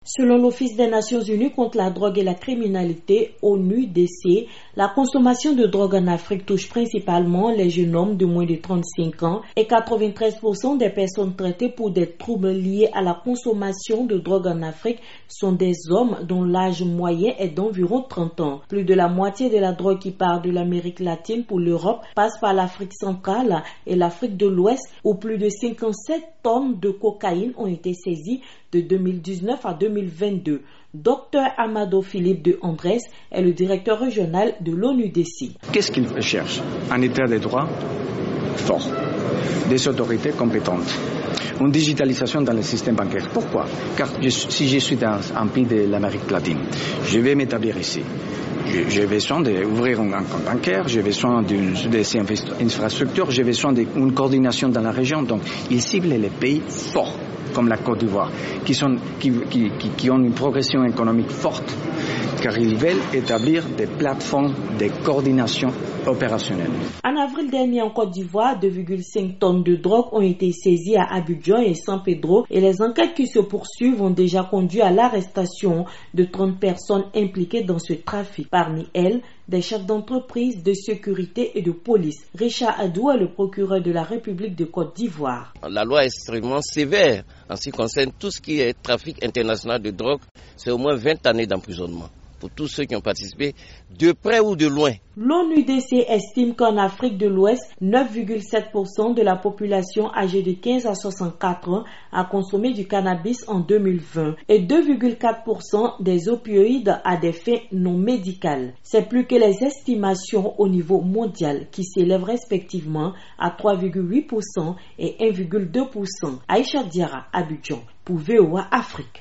Selon l'Office des Nations Unies contre la drogue et la criminalité, ONUDC, la consommation de drogue en Afrique touche principalement les jeunes hommes de moins de 35 ans et 93% des personnes traitées pour des troubles liés à la consommation de drogue en Afrique sont des hommes dont l'âge moyen est d'environ 30 ans. Plus de la moitié de la drogue qui part de l'Amérique latine pour l'Europe passe par l'Afrique centrale et l'Afrique de l'Ouest où plus de 57 tonnes de cocaïne ont été saisies de 2019 à 2022. Dr Amado Philippe de Andrés est le directeur régional de l'ONUDC. Qu'est-ce qu'il recherche? Un état de droit fort, des autorités compétentes, une digitalisation dans le système bancaire. Pourquoi? Car si je suis dans un pays de l'Amérique latine, je vais m'établir ici. J'ai besoin d'ouvrir un compte bancaire, j'ai besoin des infrastructures, j'ai besoin d'une coordination dans la région. Donc, ils ciblent les pays forts, comme la Côte d'Ivoire, qui ont une progression économique forte, car ils veulent établir des plateformes de coordination opérationnelle. En avril dernier, en Côte d'Ivoire, 2,5 tonnes de drogue ont été saisies à Abidjan et San Pedro et les enquêtes qui se poursuivent ont déjà conduit à l'arrestation de 30 personnes impliquées dans ce trafic. Parmi elles, des chefs d'entreprise, de sécurité et de police. Richard Adou est le procureur de la République de Côte d'Ivoire. La loi est extrêmement sévère en ce qui concerne tout ce qui est trafic international de drogue. C'est au moins 20 années d'emprisonnement pour tous ceux qui ont participé, de près ou de loin. L'ONUDC estime qu'en Afrique de l'Ouest, 9,7% de la population âgée de 15 à 64 ans a consommé du cannabis en 2020 et 2,4% des opioïdes à des fins non médicales. C'est plus que les estimations au niveau mondial qui s'élèvent respectivement à 3,8% et 1,2%. Aïcha Diarra, Abidjan, pour VOA Afrique.